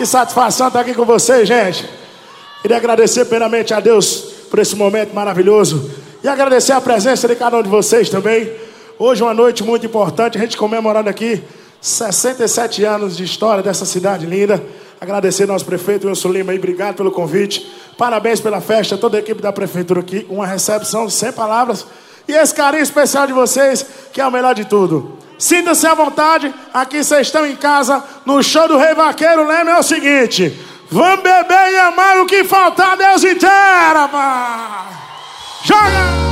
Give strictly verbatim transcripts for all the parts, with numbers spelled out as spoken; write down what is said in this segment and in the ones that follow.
Que satisfação estar aqui com vocês, gente. Queria agradecer plenamente a Deus por esse momento maravilhoso. E agradecer a presença de cada um de vocês também. Hoje é uma noite muito importante, a gente comemorando aqui sessenta e sete anos de história dessa cidade linda. Agradecer ao nosso prefeito Wilson Lima aí, obrigado pelo convite. Parabéns pela festa, toda a equipe da prefeitura aqui. Uma recepção sem palavras. E esse carinho especial de vocês, que é o melhor de tudo. Sinta-se à vontade, aqui vocês estão em casa, no show do Rei Vaqueiro. Lembra, é o seguinte: vamos beber e amar, o que faltar Deus inteira, pá! Joga!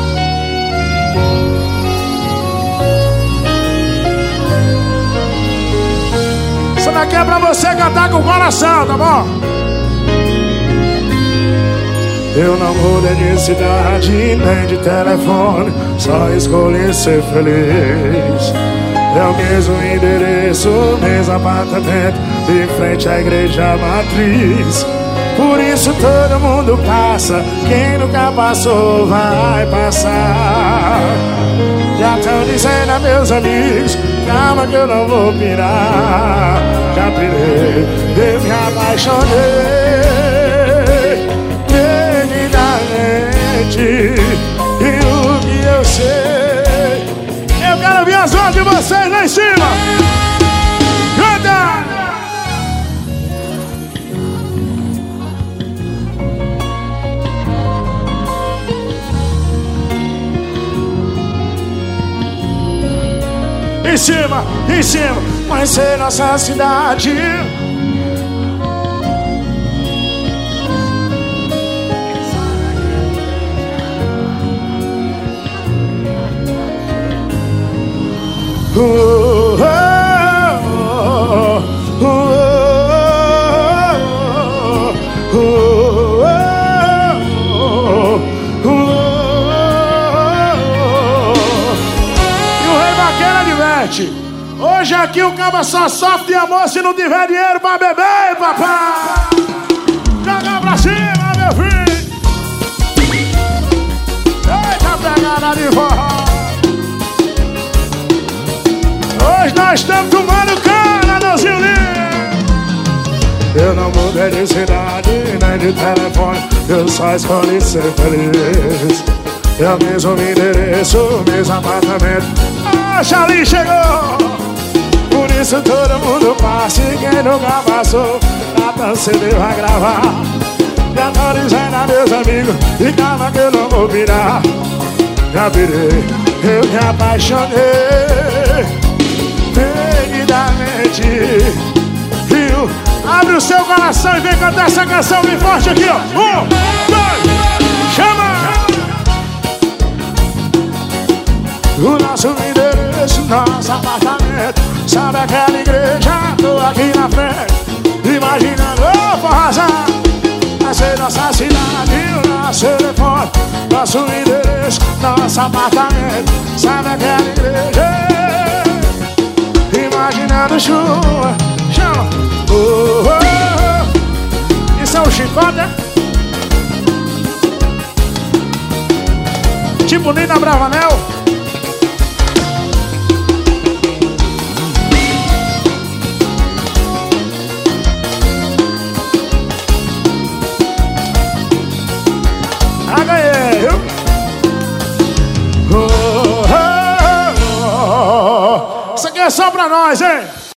Isso daqui é pra você cantar com o coração, tá bom? Eu não mudei de cidade nem de telefone, só escolhi ser feliz. É o mesmo endereço, o mesmo apartamento, de frente à igreja matriz. Por isso todo mundo passa, quem nunca passou vai passar. Já estão dizendo a meus amigos, calma que eu não vou pirar. Já pirei, eu me apaixonei perdidamente. E o que eu sei, eu quero ver as mãos de vocês lá em cima. Canta! Em cima, em cima, vai ser nossa cidade. Uh, uh, uh, uh, uh, hoje aqui o caba só sofre de amor se não tiver dinheiro pra beber, papai. Joga pra cima, meu filho. Eita pegada de forró. Hoje nós estamos tomando cana, Deusinho lindo. Eu não mudei de cidade nem de telefone, eu só escolhi ser feliz. É o mesmo endereço, o mesmo apartamento. Ah, Charlie chegou. Por isso todo mundo passa e quem nunca passou, na dança ele vai gravar. Já tô dizendo a meus amigos, e calma que eu não vou virar. Já virei, eu me apaixonei perdidamente. Viu? Abre o seu coração e vem cantar essa canção bem forte aqui, ó. Um, dois, chama! O nosso endereço, nosso apartamento, sabe aquela igreja? Tô aqui na frente, imaginando, ô, forrazão. Vai ser nossa cidade, o nosso telefone, nosso endereço, nosso apartamento, sabe aquela igreja? Imaginando chuva, chama. Oh, oh, oh. Isso é um chicote, né? Tipo Nina Bravanel. Isso aqui é só pra nós, hein?